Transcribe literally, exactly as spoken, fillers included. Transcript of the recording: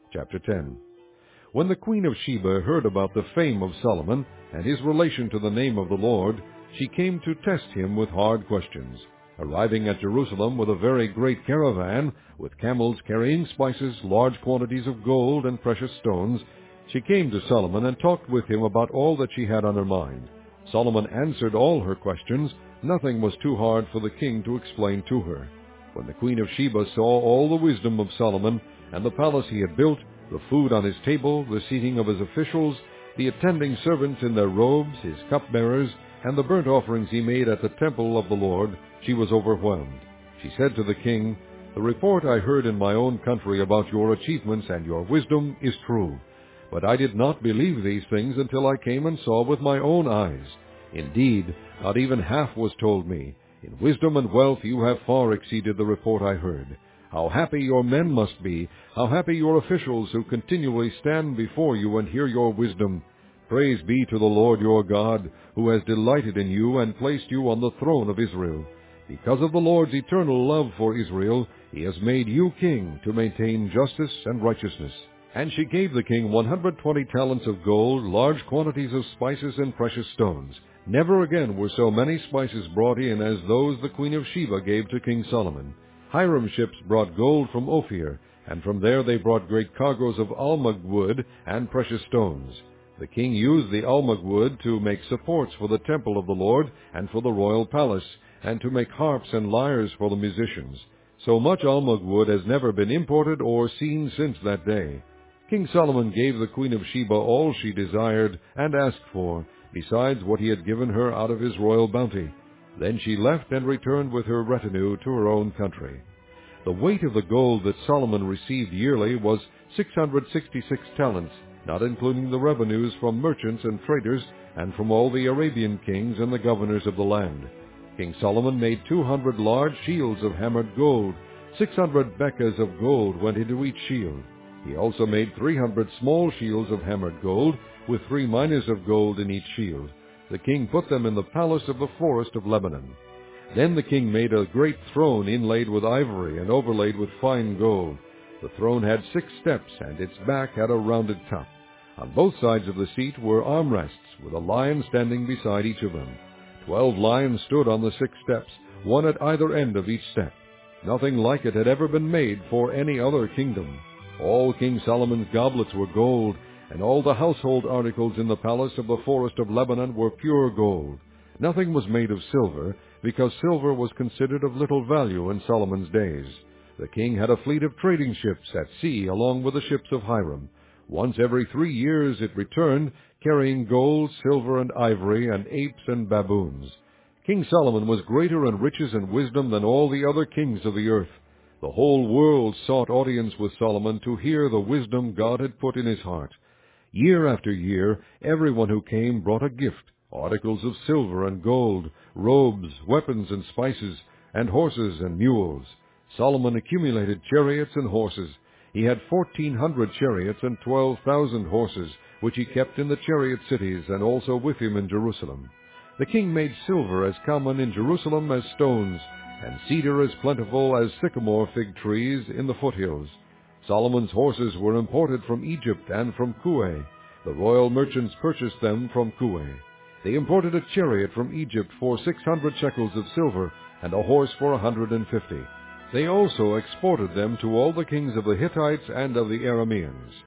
Chapter ten. When the queen of Sheba heard about the fame of Solomon and his relation to the name of the Lord, she came to test him with hard questions. Arriving at Jerusalem with a very great caravan, with camels carrying spices, large quantities of gold and precious stones, she came to Solomon and talked with him about all that she had on her mind. Solomon answered all her questions. Nothing was too hard for the king to explain to her. When the queen of Sheba saw all the wisdom of Solomon, and the palace he had built, the food on his table, the seating of his officials, the attending servants in their robes, his cupbearers, and the burnt offerings he made at the temple of the Lord, she was overwhelmed. She said to the king, "The report I heard in my own country about your achievements and your wisdom is true. But I did not believe these things until I came and saw with my own eyes. Indeed, not even half was told me. In wisdom and wealth you have far exceeded the report I heard. How happy your men must be, how happy your officials who continually stand before you and hear your wisdom. Praise be to the Lord your God, who has delighted in you and placed you on the throne of Israel. Because of the Lord's eternal love for Israel, he has made you king to maintain justice and righteousness." And she gave the king one hundred twenty talents of gold, large quantities of spices and precious stones. Never again were so many spices brought in as those the queen of Sheba gave to King Solomon. Hiram's ships brought gold from Ophir, and from there they brought great cargoes of almug wood and precious stones. The king used the almug wood to make supports for the temple of the Lord and for the royal palace, and to make harps and lyres for the musicians. So much almug wood has never been imported or seen since that day. King Solomon gave the queen of Sheba all she desired and asked for, besides what he had given her out of his royal bounty. Then she left and returned with her retinue to her own country. The weight of the gold that Solomon received yearly was six hundred sixty-six talents, not including the revenues from merchants and traders and from all the Arabian kings and the governors of the land. King Solomon made two hundred large shields of hammered gold. Six hundred bekas of gold went into each shield. He also made three hundred small shields of hammered gold, with three minas of gold in each shield. The king put them in the palace of the forest of Lebanon. Then the king made a great throne inlaid with ivory and overlaid with fine gold. The throne had six steps, and its back had a rounded top. On both sides of the seat were armrests, with a lion standing beside each of them. Twelve lions stood on the six steps, one at either end of each step. Nothing like it had ever been made for any other kingdom. All King Solomon's goblets were gold, and all the household articles in the palace of the forest of Lebanon were pure gold. Nothing was made of silver, because silver was considered of little value in Solomon's days. The king had a fleet of trading ships at sea along with the ships of Hiram. Once every three years it returned, carrying gold, silver, and ivory, and apes and baboons. King Solomon was greater in riches and wisdom than all the other kings of the earth. The whole world sought audience with Solomon to hear the wisdom God had put in his heart. Year after year, everyone who came brought a gift, articles of silver and gold, robes, weapons and spices, and horses and mules. Solomon accumulated chariots and horses. He had fourteen hundred chariots and twelve thousand horses, which he kept in the chariot cities and also with him in Jerusalem. The king made silver as common in Jerusalem as stones, and cedar as plentiful as sycamore fig trees in the foothills. Solomon's horses were imported from Egypt and from Kue. The royal merchants purchased them from Kue. They imported a chariot from Egypt for six hundred shekels of silver, and a horse for a hundred and fifty. They also exported them to all the kings of the Hittites and of the Arameans.